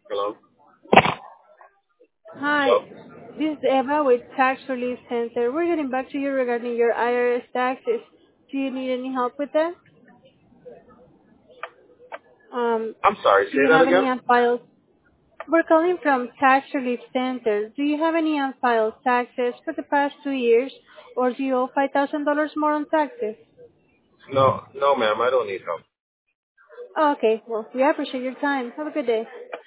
Hello? Hi, Hello? this is Eva with Tax Relief Center. We're getting back to you regarding your IRS taxes. Do you need any help with that? Um, I'm sorry, do say you that have any again? unfiled? We're calling from Tax Relief Center. Do you have any unfiled taxes for the past 2 years, or do you owe $5,000 more on taxes? No, no, ma'am, I don't need help. Okay, well, we appreciate your time. Have a good day.